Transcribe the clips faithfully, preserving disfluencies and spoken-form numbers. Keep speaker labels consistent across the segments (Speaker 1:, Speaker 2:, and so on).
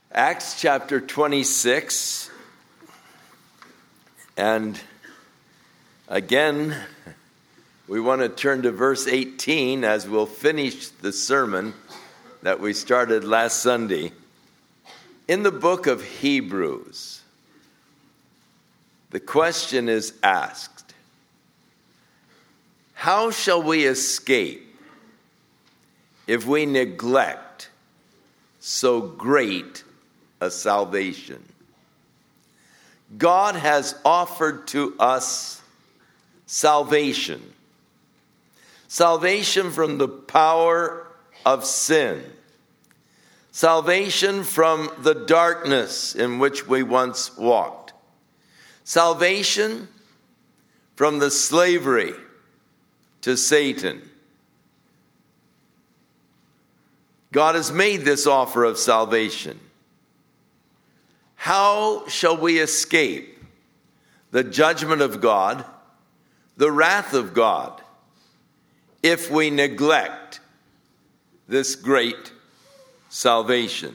Speaker 1: Acts chapter twenty-six, and again, we want to turn to verse eighteen as we'll finish the sermon that we started last Sunday. In the book of Hebrews, the question is asked, how shall we escape if we neglect so great a salvation? God has offered to us salvation. Salvation from the power of sin. Salvation from the darkness in which we once walked. Salvation from the slavery to Satan. God has made this offer of salvation. How shall we escape the judgment of God, the wrath of God, if we neglect this great salvation?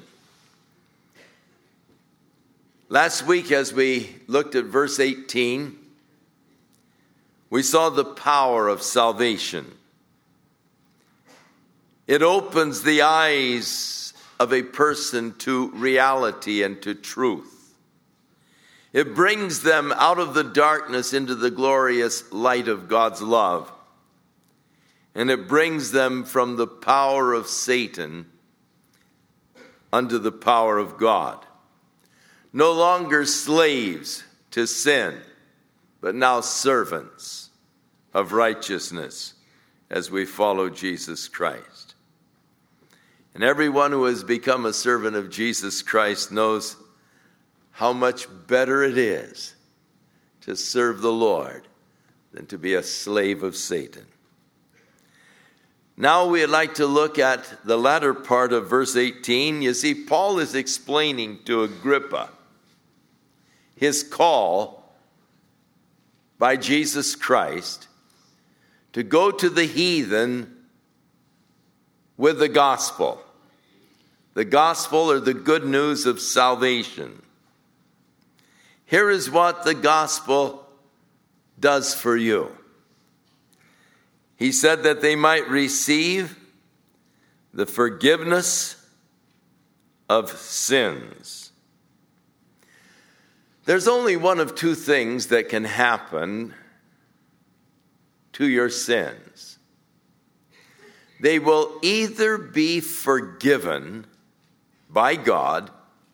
Speaker 1: Last week, as we looked at verse eighteen, we saw the power of salvation. It opens the eyes of a person to reality and to truth. It brings them out of the darkness into the glorious light of God's love. And it brings them from the power of Satan unto the power of God. No longer slaves to sin, but now servants of righteousness as we follow Jesus Christ. And everyone who has become a servant of Jesus Christ knows how much better it is to serve the Lord than to be a slave of Satan. Now we'd like to look at the latter part of verse eighteen. You see, Paul is explaining to Agrippa his call by Jesus Christ to go to the heathen with the gospel. The gospel, or the good news of salvation. Here is what the gospel does for you. He said that they might receive the forgiveness of sins. There's only one of two things that can happen to your sins. They will either be forgiven by God,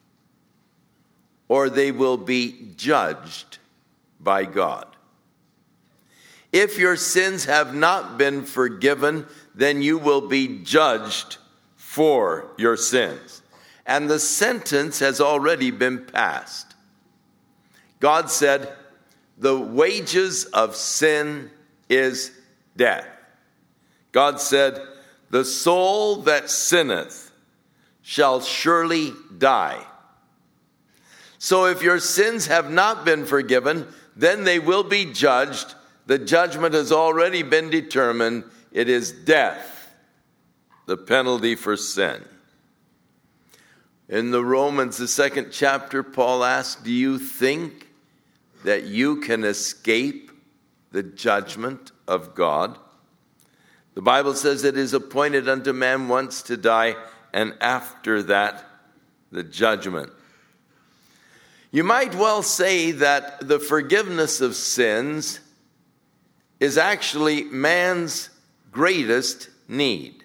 Speaker 1: or they will be judged by God. If your sins have not been forgiven, then you will be judged for your sins. And the sentence has already been passed. God said, the wages of sin is death. God said, the soul that sinneth shall surely die. So if your sins have not been forgiven, then they will be judged. The judgment has already been determined. It is death, the penalty for sin. In the Romans, the second chapter, Paul asks, do you think that you can escape the judgment of God? The Bible says it is appointed unto man once to die, and after that, the judgment. You might well say that the forgiveness of sins is actually man's greatest need.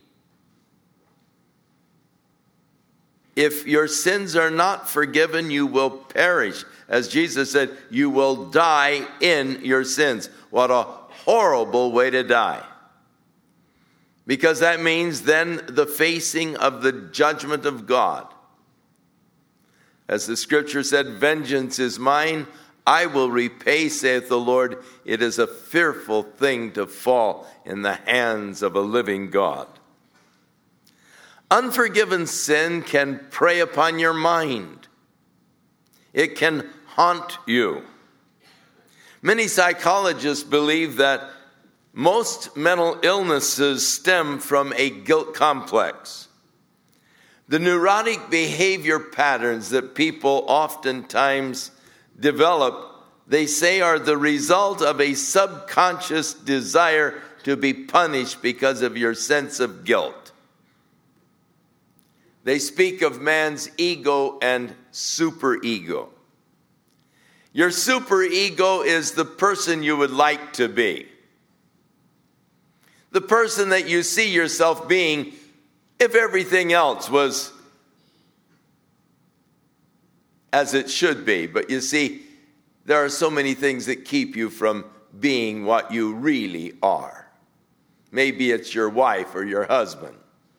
Speaker 1: If your sins are not forgiven, you will perish. As Jesus said, you will die in your sins. What a horrible way to die. Because that means then the facing of the judgment of God. As the scripture said, vengeance is mine, I will repay, saith the Lord. It is a fearful thing to fall in the hands of a living God. Unforgiven sin can prey upon your mind. It can haunt you. Many psychologists believe that most mental illnesses stem from a guilt complex. The neurotic behavior patterns that people oftentimes develop, they say, are the result of a subconscious desire to be punished because of your sense of guilt. They speak of man's ego and superego. Your superego is the person you would like to be. The person that you see yourself being if everything else was as it should be. But you see, there are so many things that keep you from being what you really are. Maybe it's your wife or your husband.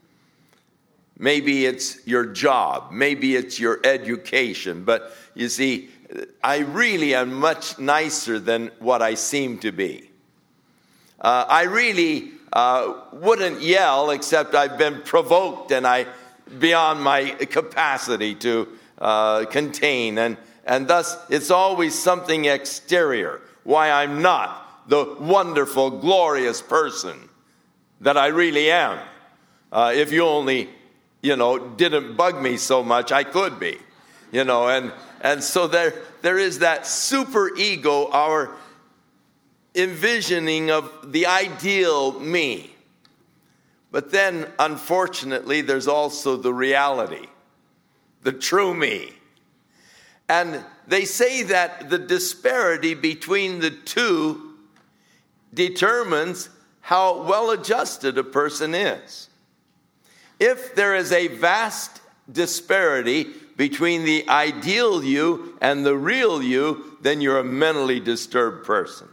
Speaker 1: Maybe it's your job. Maybe it's your education. But you see, I really am much nicer than what I seem to be. Uh, I really uh, wouldn't yell, except I've been provoked and I beyond my capacity to uh, contain. And, and thus, it's always something exterior, why I'm not the wonderful, glorious person that I really am. Uh, if you only, you know, didn't bug me so much, I could be, you know. And and so there there is that super ego, our envisioning of the ideal me. But then, unfortunately, there's also the reality, the true me. And they say that the disparity between the two determines how well-adjusted a person is. If there is a vast disparity between the ideal you and the real you, then you're a mentally disturbed person.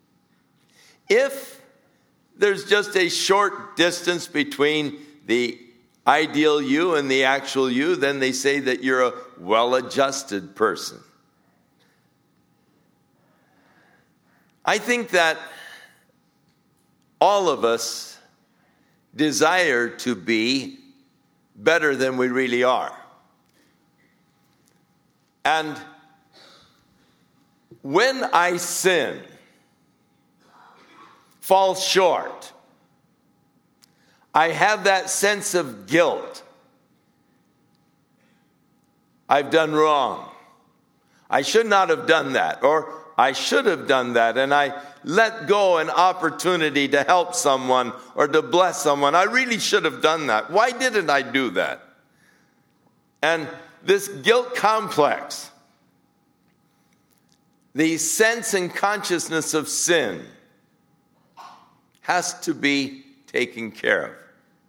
Speaker 1: If there's just a short distance between the ideal you and the actual you, then they say that you're a well-adjusted person. I think that all of us desire to be better than we really are. And when I sin, fall short, I have that sense of guilt. I've done wrong. I should not have done that, or I should have done that, and I let go an opportunity to help someone or to bless someone. I really should have done that. Why didn't I do that? And this guilt complex, the sense and consciousness of sin, has to be taken care of.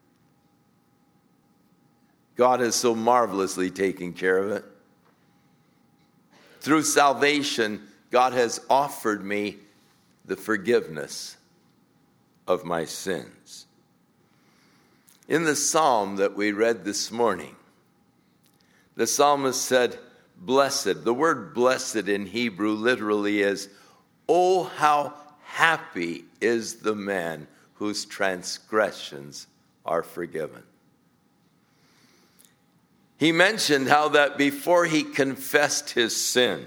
Speaker 1: God has so marvelously taken care of it. Through salvation, God has offered me the forgiveness of my sins. In the psalm that we read this morning, the psalmist said, blessed. The word blessed in Hebrew literally is, oh, how happy is the man whose transgressions are forgiven. He mentioned how that before he confessed his sin,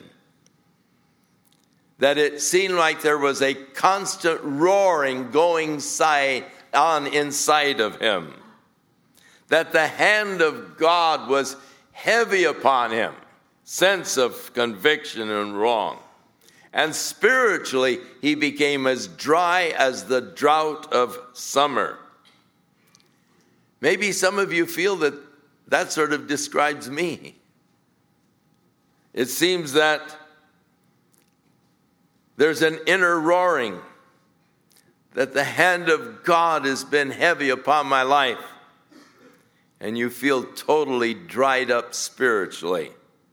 Speaker 1: that it seemed like there was a constant roaring going on inside of him, that the hand of God was heavy upon him, sense of conviction and wrong. And spiritually, he became as dry as the drought of summer. Maybe some of you feel that that sort of describes me. It seems that there's an inner roaring, that the hand of God has been heavy upon my life, and you feel totally dried up spiritually.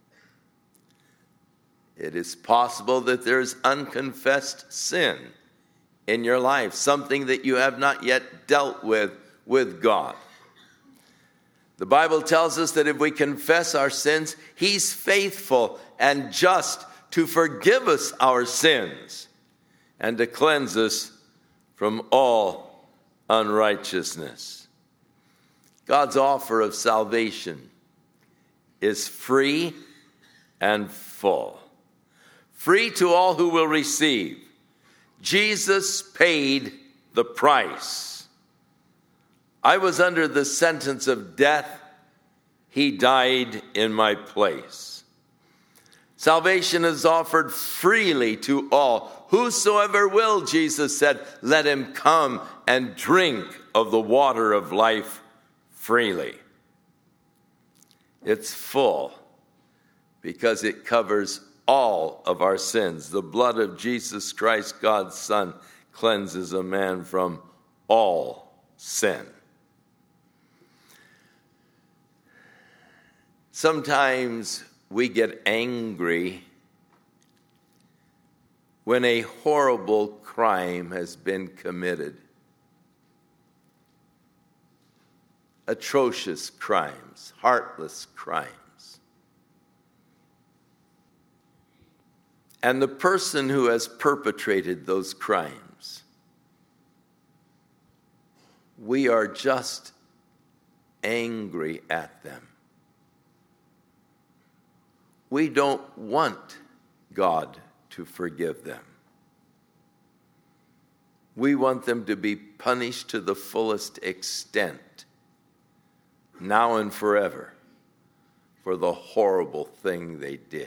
Speaker 1: It is possible that there's unconfessed sin in your life, something that you have not yet dealt with with God. The Bible tells us that if we confess our sins, He's faithful and just to forgive us our sins and to cleanse us from all unrighteousness. God's offer of salvation is free and full. Free to all who will receive. Jesus paid the price. I was under the sentence of death He died in my place. Salvation is offered freely to all. Whosoever will, Jesus said, let him come and drink of the water of life freely. It's full because it covers all of our sins. The blood of Jesus Christ, God's Son, cleanses a man from all sin. Sometimes we get angry when a horrible crime has been committed. Atrocious crimes, heartless crimes. And the person who has perpetrated those crimes, we are just angry at them. We don't want God to forgive them. We want them to be punished to the fullest extent, now and forever, for the horrible thing they did.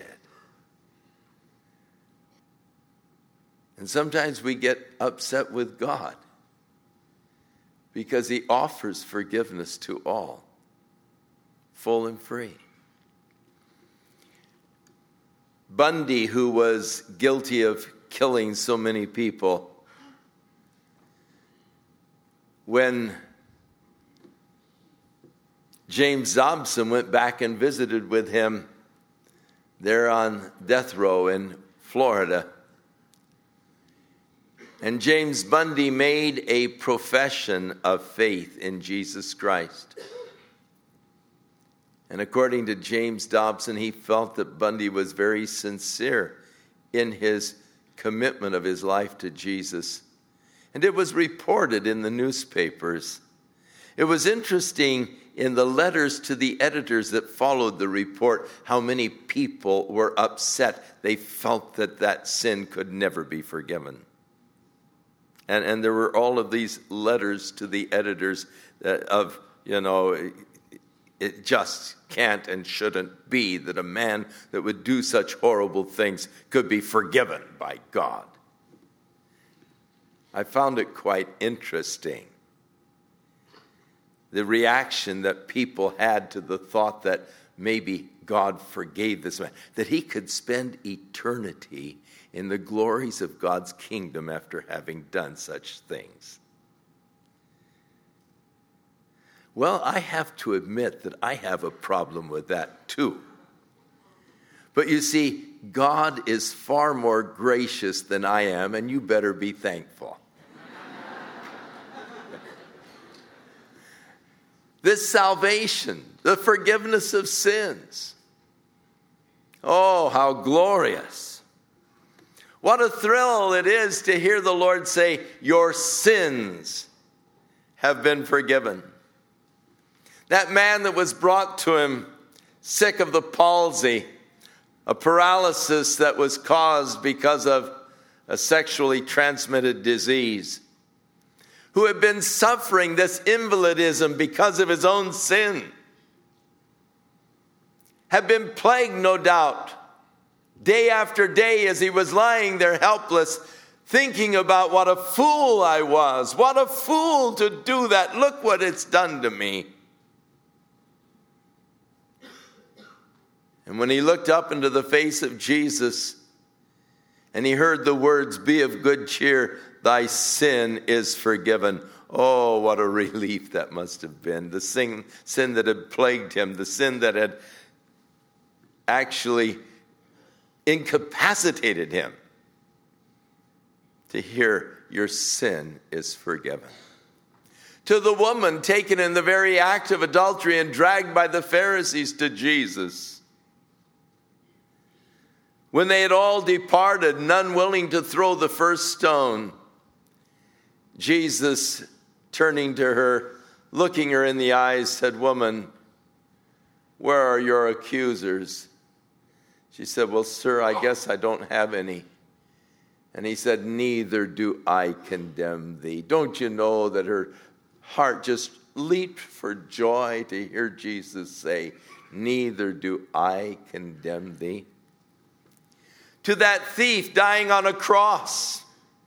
Speaker 1: And sometimes we get upset with God because he offers forgiveness to all, full and free. Bundy, who was guilty of killing so many people, when James Dobson went back and visited with him there on death row in Florida, and James Bundy made a profession of faith in Jesus Christ. And according to James Dobson, he felt that Bundy was very sincere in his commitment of his life to Jesus. And it was reported in the newspapers. It was interesting in the letters to the editors that followed the report how many people were upset. They felt that that sin could never be forgiven. And, and there were all of these letters to the editors of, you know, it just can't and shouldn't be that a man that would do such horrible things could be forgiven by God. I found it quite interesting, the reaction that people had to the thought that maybe God forgave this man, that he could spend eternity in the glories of God's kingdom after having done such things. Well, I have to admit that I have a problem with that too. But you see, God is far more gracious than I am, and you better be thankful. This salvation, the forgiveness of sins. Oh, how glorious. What a thrill it is to hear the Lord say, your sins have been forgiven. That man that was brought to him sick of the palsy, a paralysis that was caused because of a sexually transmitted disease, who had been suffering this invalidism because of his own sin, had been plagued, no doubt, day after day as he was lying there helpless, thinking about what a fool I was, what a fool to do that, look what it's done to me. And when he looked up into the face of Jesus and he heard the words, be of good cheer, thy sin is forgiven. Oh, what a relief that must have been. The sin, sin that had plagued him, the sin that had actually incapacitated him. To hear your sin is forgiven. To the woman taken in the very act of adultery and dragged by the Pharisees to Jesus, when they had all departed, none willing to throw the first stone, Jesus, turning to her, looking her in the eyes, said, woman, where are your accusers? She said, well, sir, I guess I don't have any. And he said, neither do I condemn thee. Don't you know that her heart just leaped for joy to hear Jesus say, neither do I condemn thee. To that thief dying on a cross,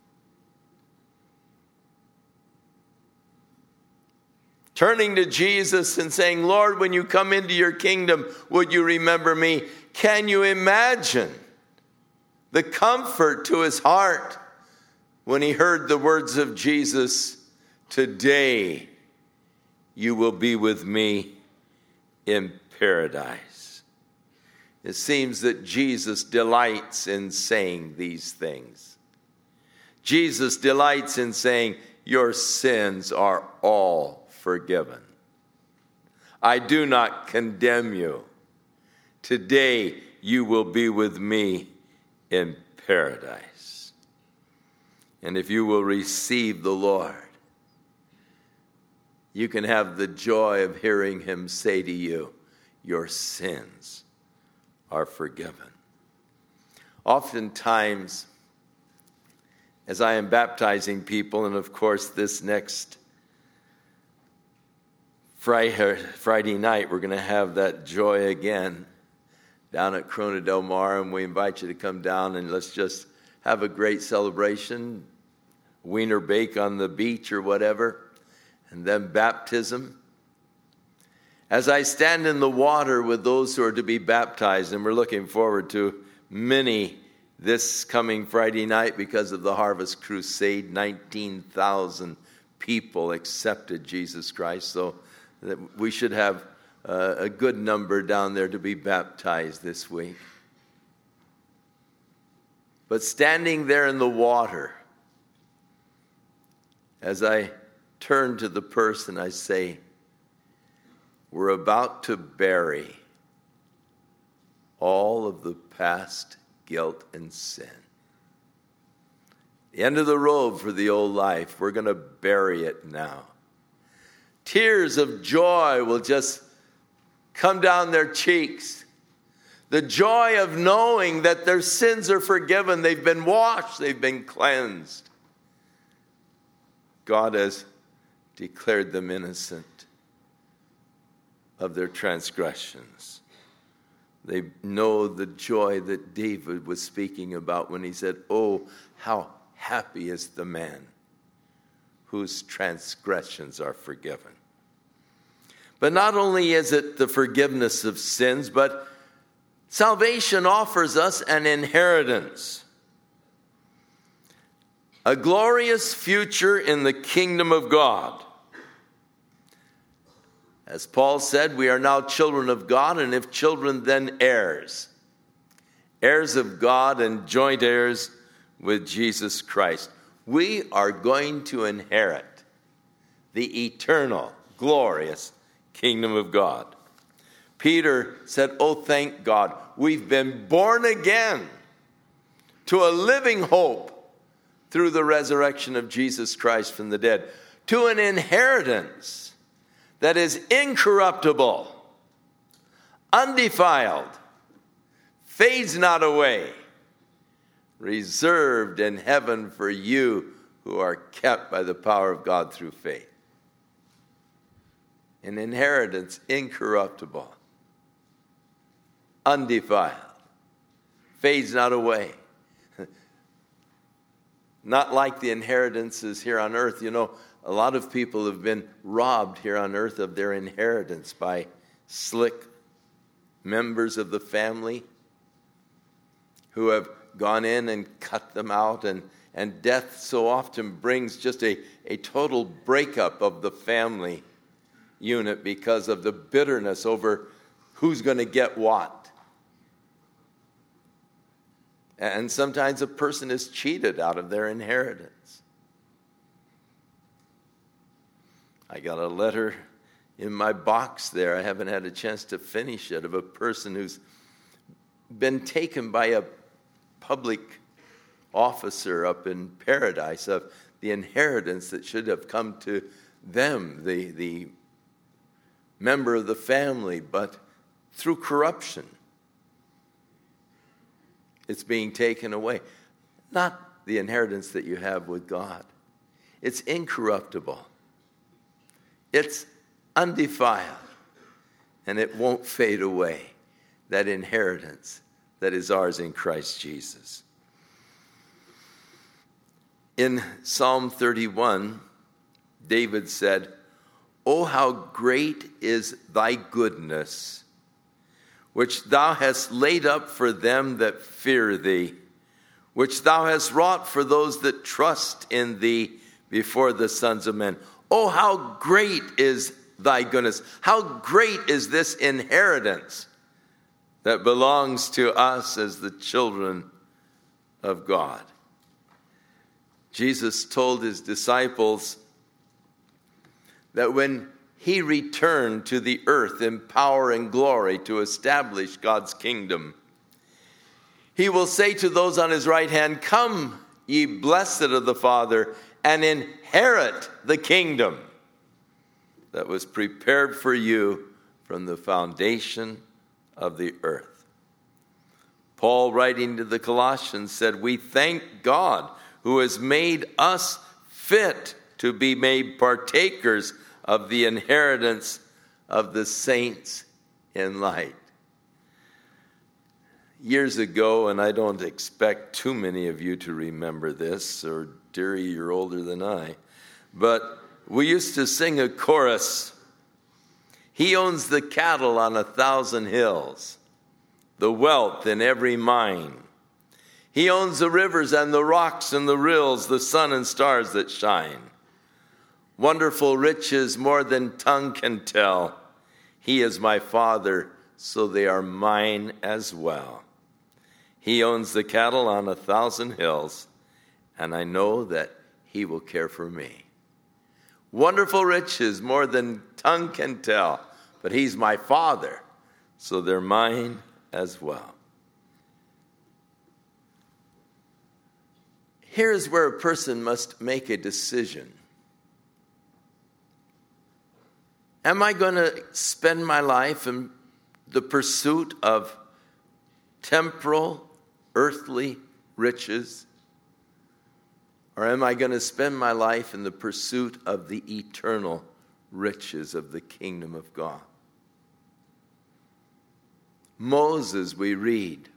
Speaker 1: turning to Jesus and saying, Lord, when you come into your kingdom, would you remember me? Can you imagine the comfort to his heart when he heard the words of Jesus, today you will be with me in paradise? It seems that Jesus delights in saying these things. Jesus delights in saying, your sins are all forgiven. I do not condemn you. Today you will be with me in paradise. And if you will receive the Lord, you can have the joy of hearing him say to you, your sins are forgiven. Oftentimes, as I am baptizing people, and of course this next Friday, Friday night, we're going to have that joy again down at Corona Del Mar, and we invite you to come down and let's just have a great celebration, wiener bake on the beach or whatever, and then baptism. As I stand in the water with those who are to be baptized, and we're looking forward to many this coming Friday night because of the Harvest Crusade, nineteen thousand people accepted Jesus Christ, so that we should have uh, a good number down there to be baptized this week. But standing there in the water, as I turn to the person, I say, we're about to bury all of the past guilt and sin. The end of the road for the old life, we're going to bury it now. Tears of joy will just come down their cheeks. The joy of knowing that their sins are forgiven. They've been washed. They've been cleansed. God has declared them innocent of their transgressions. They know the joy that David was speaking about when he said, oh, how happy is the man whose transgressions are forgiven. But not only is it the forgiveness of sins, but salvation offers us an inheritance, a glorious future in the kingdom of God. As Paul said, we are now children of God, and if children, then heirs. Heirs of God and joint heirs with Jesus Christ. We are going to inherit the eternal, glorious kingdom of God. Peter said, oh, thank God, we've been born again to a living hope through the resurrection of Jesus Christ from the dead, to an inheritance that is incorruptible, undefiled, fades not away, reserved in heaven for you who are kept by the power of God through faith. An inheritance incorruptible, undefiled, fades not away. Not like the inheritances here on earth. You know, a lot of people have been robbed here on earth of their inheritance by slick members of the family who have gone in and cut them out. And, and death so often brings just a, a total breakup of the family unit because of the bitterness over who's going to get what. And sometimes a person is cheated out of their inheritance. I got a letter in my box there. I haven't had a chance to finish it, of a person who's been taken by a public officer up in paradise of the inheritance that should have come to them, the, the member of the family, but through corruption, it's being taken away. Not the inheritance that you have with God. It's incorruptible. It's undefiled. and it won't fade away, that inheritance that is ours in Christ Jesus. In Psalm thirty-one, David said, "Oh, how great is thy goodness, which thou hast laid up for them that fear thee, which thou hast wrought for those that trust in thee before the sons of men." Oh, how great is thy goodness. How great is this inheritance that belongs to us as the children of God. Jesus told his disciples that when he returned to the earth in power and glory to establish God's kingdom, he will say to those on his right hand, "Come, ye blessed of the Father, and inherit the kingdom that was prepared for you from the foundation of the earth." Paul, writing to the Colossians, said, "We thank God who has made us fit to be made partakers of the inheritance of the saints in light." Years ago, and I don't expect too many of you to remember this, or dearie, you're older than I, but we used to sing a chorus. He owns the cattle on a thousand hills, the wealth in every mine. He owns the rivers and the rocks and the rills, the sun and stars that shine. Wonderful riches more than tongue can tell. He is my Father, so they are mine as well. He owns the cattle on a thousand hills, and I know that he will care for me. Wonderful riches more than tongue can tell, but he's my Father, so they're mine as well. Here's where a person must make a decision. Am I going to spend my life in the pursuit of temporal, earthly riches? Or am I going to spend my life in the pursuit of the eternal riches of the kingdom of God? Moses, we read,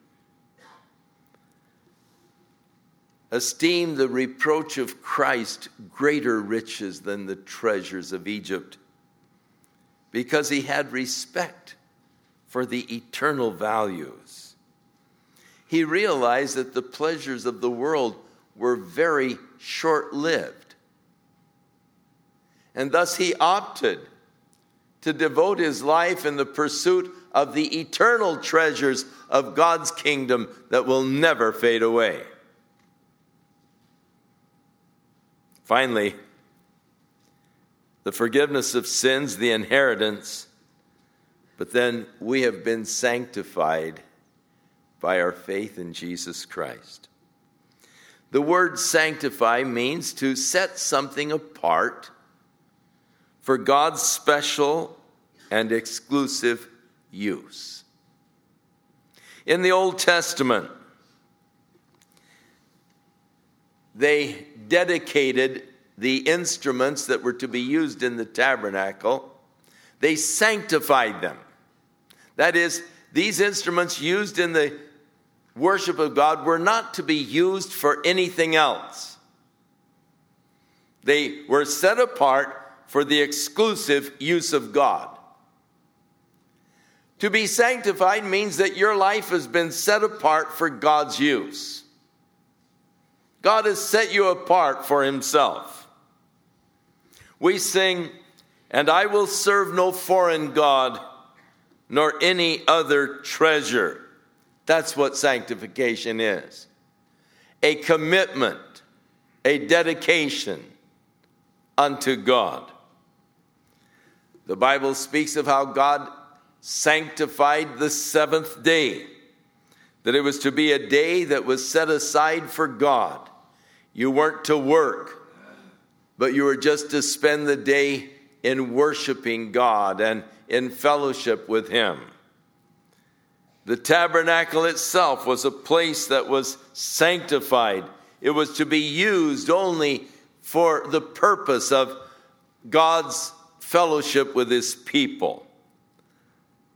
Speaker 1: esteemed the reproach of Christ greater riches than the treasures of Egypt, because he had respect for the eternal values. He realized that the pleasures of the world were very short-lived. And thus he opted to devote his life in the pursuit of the eternal treasures of God's kingdom that will never fade away. Finally, the forgiveness of sins, the inheritance, but then we have been sanctified by our faith in Jesus Christ. The word sanctify means to set something apart for God's special and exclusive use. In the Old Testament, they dedicated the instruments that were to be used in the tabernacle. They sanctified them. That is, these instruments used in the worship of God were not to be used for anything else. They were set apart for the exclusive use of God. To be sanctified means that your life has been set apart for God's use. God has set you apart for himself. We sing, "And I will serve no foreign god, nor any other treasure." That's what sanctification is. A commitment, a dedication unto God. The Bible speaks of how God sanctified the seventh day, that it was to be a day that was set aside for God. You weren't to work, but you were just to spend the day in worshiping God and in fellowship with him. The tabernacle itself was a place that was sanctified. It was to be used only for the purpose of God's fellowship with his people.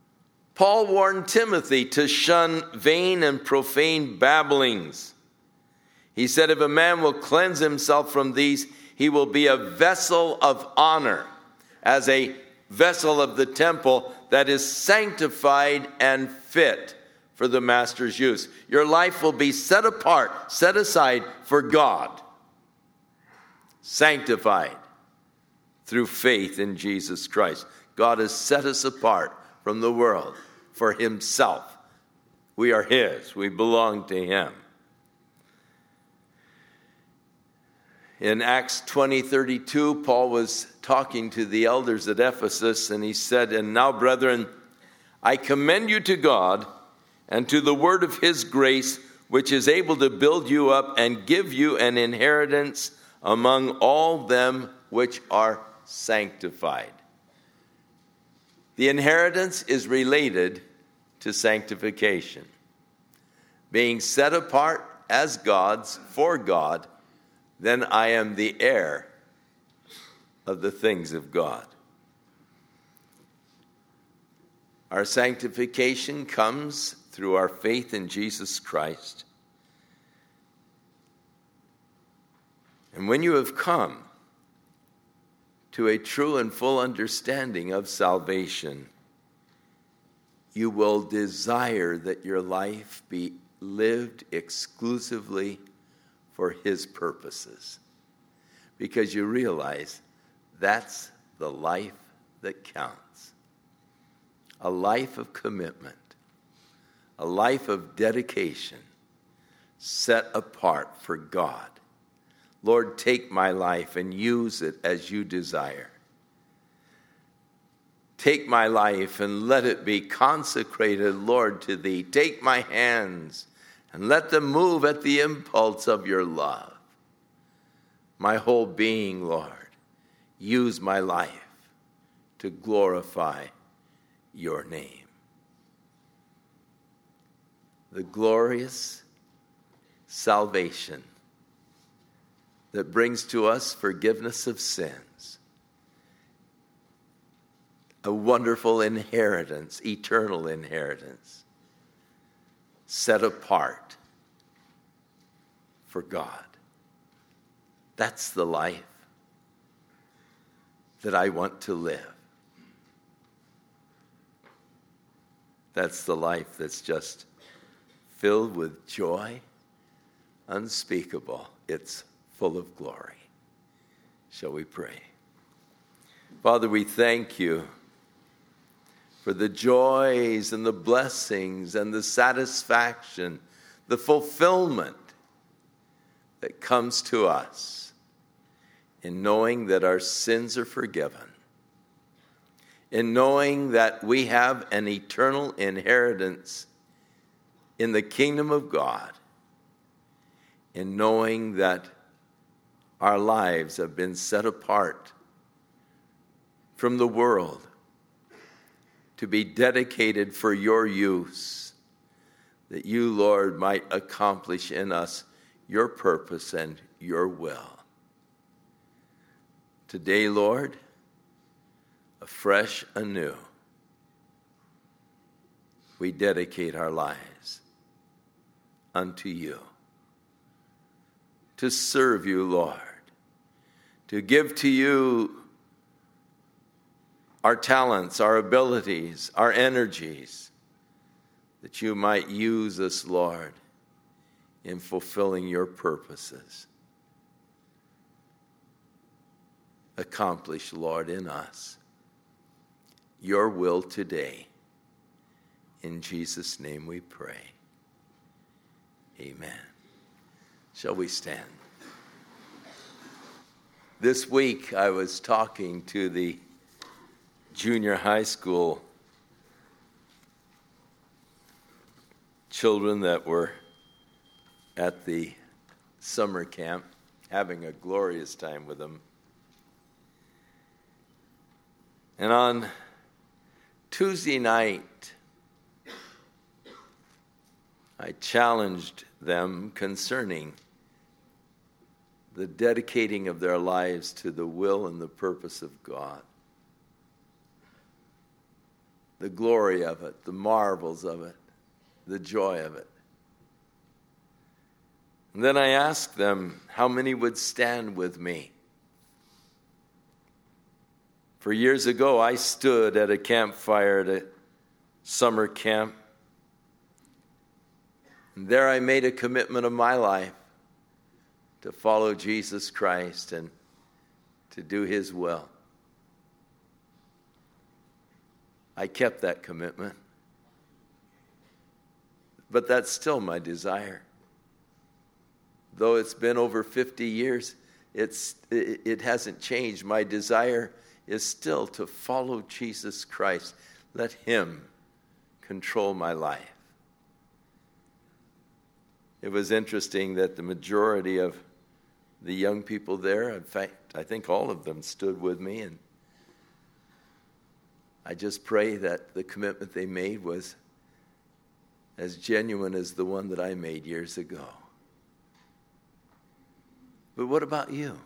Speaker 1: Paul warned Timothy to shun vain and profane babblings. He said, if a man will cleanse himself from these, he will be a vessel of honor, as a vessel of the temple that is sanctified and fit for the master's use. Your life will be set apart, set aside for God, sanctified through faith in Jesus Christ. God has set us apart from the world for himself. We are his. We belong to him. In Acts twenty thirty-two, Paul was talking to the elders at Ephesus, and he said, and now, brethren, I commend you to God and to the word of his grace, which is able to build you up and give you an inheritance among all them which are sanctified. The inheritance is related to sanctification, being set apart as God's for God. Then I am the heir of the things of God. Our sanctification comes through our faith in Jesus Christ. And when you have come to a true and full understanding of salvation, you will desire that your life be lived exclusively for his purposes, because you realize that's the life that counts. A life of commitment, a life of dedication, set apart for God. Lord, take my life and use it as you desire. Take my life and let it be consecrated, Lord, to thee. Take my hands and let them move at the impulse of your love. My whole being, Lord, use my life to glorify your name. The glorious salvation that brings to us forgiveness of sins, a wonderful inheritance, eternal inheritance, set apart for God. That's the life that I want to live. That's the life that's just filled with joy unspeakable. It's full of glory. Shall we pray? Father, we thank you for the joys and the blessings and the satisfaction, the fulfillment that comes to us in knowing that our sins are forgiven, in knowing that we have an eternal inheritance in the kingdom of God, in knowing that our lives have been set apart from the world to be dedicated for your use, that you, Lord, might accomplish in us your purpose and your will. Today, Lord, afresh, anew, we dedicate our lives unto you, to serve you, Lord, to give to you our talents, our abilities, our energies, that you might use us, Lord, in fulfilling your purposes. Accomplish, Lord, in us your will today. In Jesus' name we pray. Amen. Shall we stand? This week I was talking to the junior high school children that were at the summer camp, having a glorious time with them. And on Tuesday night, I challenged them concerning the dedicating of their lives to the will and the purpose of God. the glory of it, the marvels of it, the joy of it. And then I asked them how many would stand with me. For years ago, I stood at a campfire at a summer camp. And there I made a commitment of my life to follow Jesus Christ and to do his will. I kept that commitment. But that's still my desire. Though it's been over fifty years, it's, it, it hasn't changed. My desire is still to follow Jesus Christ. Let him control my life. It was interesting that the majority of the young people there, in fact, I think all of them stood with me, and I just pray that the commitment they made was as genuine as the one that I made years ago. But what about you?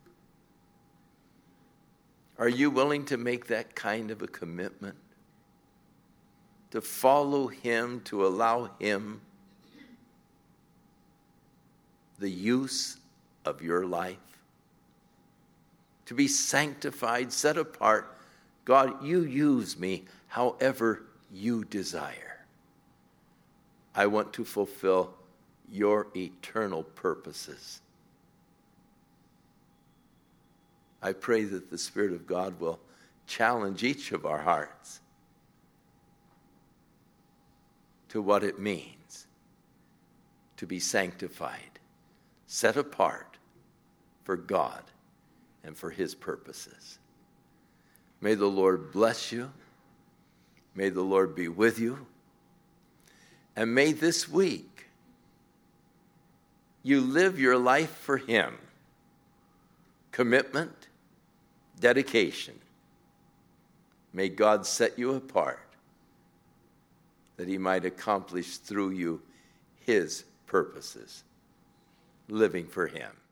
Speaker 1: Are you willing to make that kind of a commitment? To follow him, to allow him the use of your life? To be sanctified, set apart. God, you use me however you desire. I want to fulfill your eternal purposes. I pray that the Spirit of God will challenge each of our hearts to what it means to be sanctified, set apart for God and for his purposes. May the Lord bless you. May the Lord be with you. And may this week you live your life for him. Commitment, dedication. May God set you apart that he might accomplish through you his purposes, living for him.